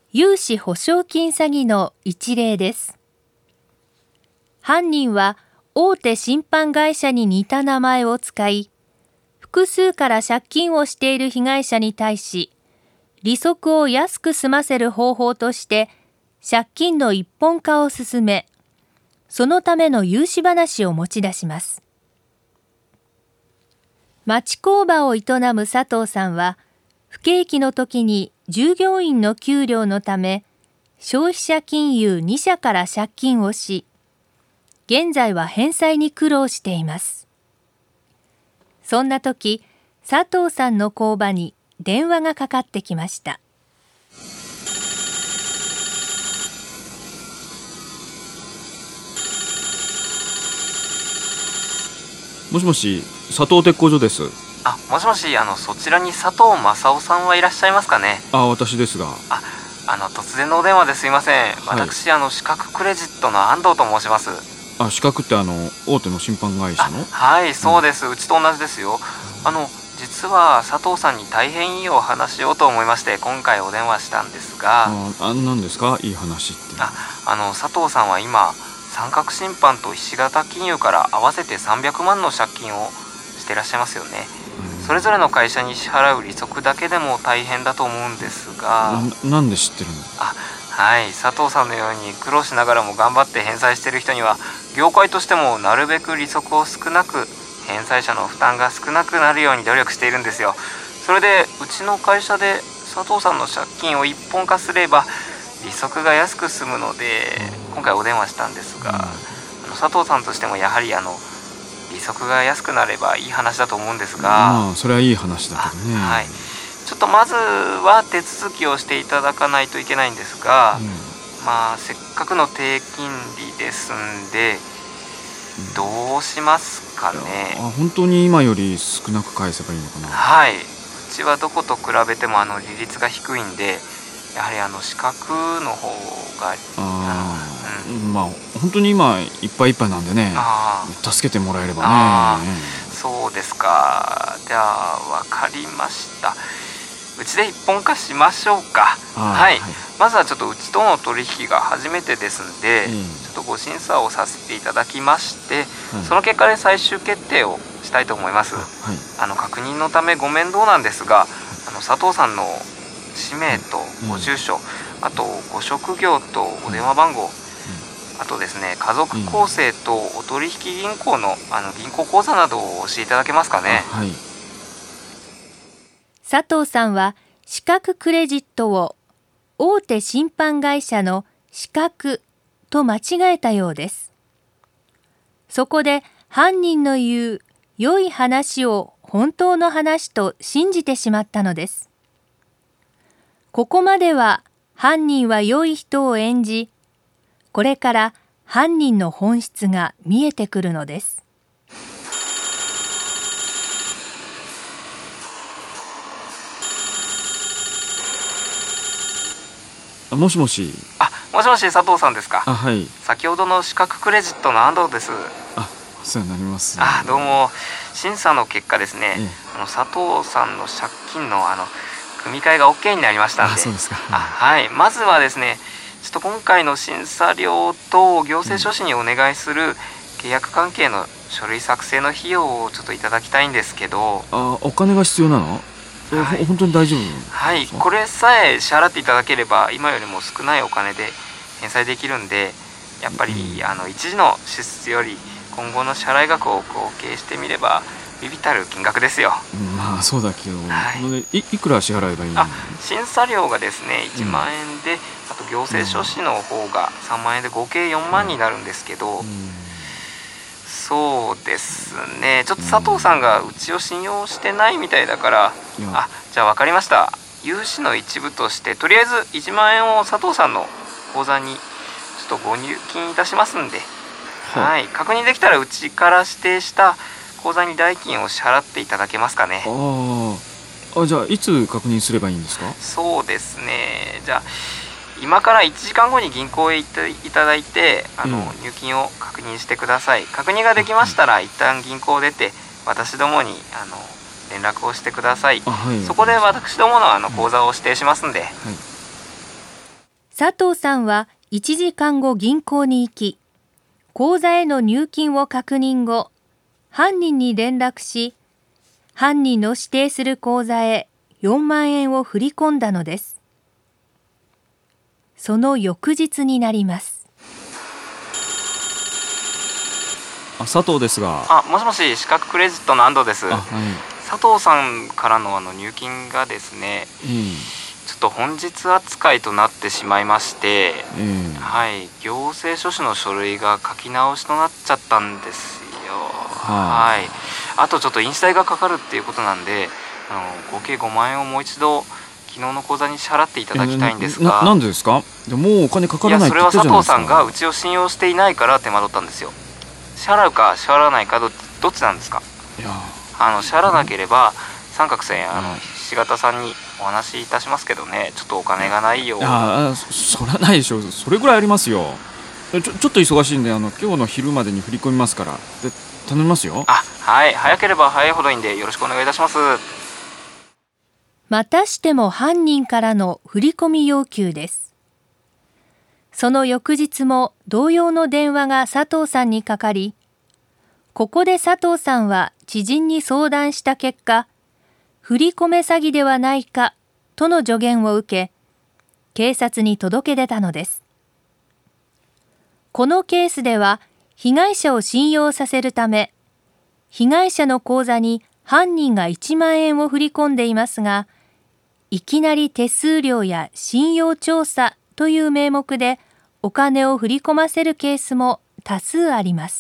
融資保証金詐欺の一例です。犯人は大手信販会社に似た名前を使い、複数から借金をしている被害者に対し、利息を安く済ませる方法として借金の一本化を進め、そのための融資話を持ち出します。町工場を営む佐藤さんは、不景気の時に従業員の給料のため、消費者金融2社から借金をし、現在は返済に苦労しています。そんな時、佐藤さんの工場に電話がかかってきました。 もしもし、佐藤鉄工所です。 もしもし、そちらに佐藤正夫さんはいらっしゃいますかね。 私ですが。 突然のお電話ですいません。私、資格クレジットの安藤と申します。 資格って大手の信販会社の？ はい、そうです。うちと同じですよ。実は佐藤さんに大変いいお話しようと思いまして、今回お電話したんですが。 何ですか、いい話って。 佐藤さんは今、三角信販とひし形金融から合わせて300万の借金をしてらっしゃいますよね。それぞれの会社に支払う利息だけでも大変だと思うんですが。 なんで知ってるの？ はい、佐藤さんのように苦労しながらも頑張って返済している人には、業界としてもなるべく利息を少なく、返済者の負担が少なくなるように努力しているんですよ。それでうちの会社で佐藤さんの借金を一本化すれば利息が安く済むので、今回お電話したんですが、佐藤さんとしてもやはり利息が安くなればいい話だと思うんですが。 それはいい話だけどね。 はい、ちょっとまずは手続きをしていただかないといけないんですが、せっかくの低金利ですんで、どうしますかね。 本当に今より少なく返せばいいのかな。 はい、うちはどこと比べても利率が低いんで、やはり資格の方が本当に今いっぱいいっぱいなんでね、助けてもらえればね。 そうですか。では分かりました。うちで一本化しましょうか。はい、まずはちょっとうちとの取引が初めてですんで、ちょっとご審査をさせていただきまして、その結果で最終決定をしたいと思います。確認のためご面倒なんですが、佐藤さんの氏名とご住所、あとご職業とお電話番号、あとですね、家族構成とお取引銀行の銀行口座などを教えていただけますかね。 佐藤さんは資格クレジットを大手信販会社の資格と間違えたようです。そこで犯人の言う良い話を本当の話と信じてしまったのです。ここまでは犯人は良い人を演じ、これから犯人の本質が見えてくるのです。 もしもし。 もしもし、佐藤さんですか。 はい。 先ほどの資格クレジットの安藤です。 お世話になります。 どうも。審査の結果ですね、佐藤さんの借金の組み替えが OK になりましたんで。 そうですか。 はい、まずはですね、ちょっと今回の審査料と行政書士にお願いする契約関係の書類作成の費用をちょっといただきたいんですけど。 お金が必要なの？本当に大丈夫？ はい、これさえ支払っていただければ今よりも少ないお金で返済できるんで、やっぱり一時の支出より今後の支払い額を合計してみれば微々たる金額ですよ。 そうだけど、いくら支払えばいいの？ 審査料がですね1万円で、あと行政書士の方が3万円で合計4万になるんですけど、そうですね、ちょっと佐藤さんがうちを信用してないみたいだから、じゃあ分かりました。融資の一部としてとりあえず1万円を佐藤さんの口座にちょっとご入金いたしますんで、確認できたらうちから指定した口座に代金を支払っていただけますかね。 じゃあいつ確認すればいいんですか？ そうですね、じゃあ今から1時間後に銀行へ行っていただいて、入金を確認してください。確認ができましたら一旦銀行を出て私どもに連絡をしてください。そこで私どもの口座を指定しますんで。 佐藤さんは1時間後銀行に行き、口座への入金を確認後、犯人に連絡し、犯人の指定する口座へ4万円を振り込んだのです。その翌日になります。 佐藤ですが。 もしもし、四角クレジットの安藤です。 はい、 佐藤さんからの入金がですね、ちょっと本日扱いとなってしまいまして、はい、行政書士の書類が書き直しとなっちゃったんですよ。はい、あとちょっと印紙代がかかるっていうことなんで、合計5万円をもう一度昨日の口座に支払っていただきたいんですが。 なんでですか？もうお金かからないって言ったじゃないですか。 それは佐藤さんがうちを信用していないから手間取ったんですよ。支払うか支払わないかどっちなんですか？ いや、 支払わなければ三角線ひし形さんにお話しいたしますけどね。ちょっとお金がないよ。 そりゃないでしょ。それぐらいありますよ。ちょっと忙しいんで今日の昼までに振り込みますから。で、頼みますよ。 はい、早ければ早いほどいいんでよろしくお願いいたします。 またしても犯人からの振り込み要求です。その翌日も同様の電話が佐藤さんにかかり、ここで佐藤さんは知人に相談した結果、振り込め詐欺ではないかとの助言を受け、警察に届け出たのです。このケースでは、被害者を信用させるため、被害者の口座に犯人が1万円を振り込んでいますが、いきなり手数料や信用調査という名目でお金を振り込ませるケースも多数あります。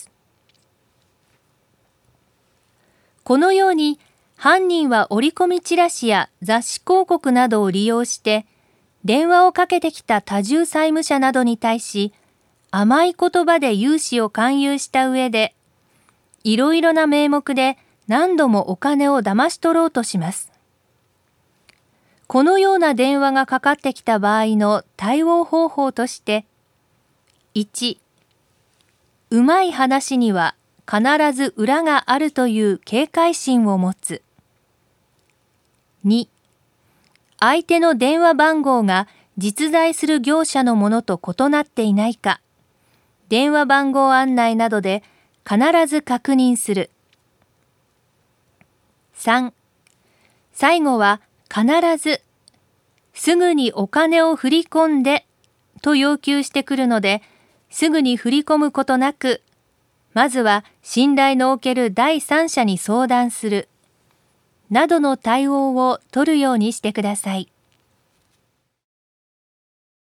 このように犯人は折り込みチラシや雑誌広告などを利用して電話をかけてきた多重債務者などに対し甘い言葉で融資を勧誘した上でいろいろな名目で何度もお金を騙し取ろうとします。このような電話がかかってきた場合の対応方法として、1、うまい話には必ず裏があるという警戒心を持つ。2、相手の電話番号が実在する業者のものと異なっていないか、電話番号案内などで必ず確認する。3、最後は必ず、すぐにお金を振り込んでと要求してくるので、すぐに振り込むことなく、まずは信頼のおける第三者に相談する、などの対応を取るようにしてください。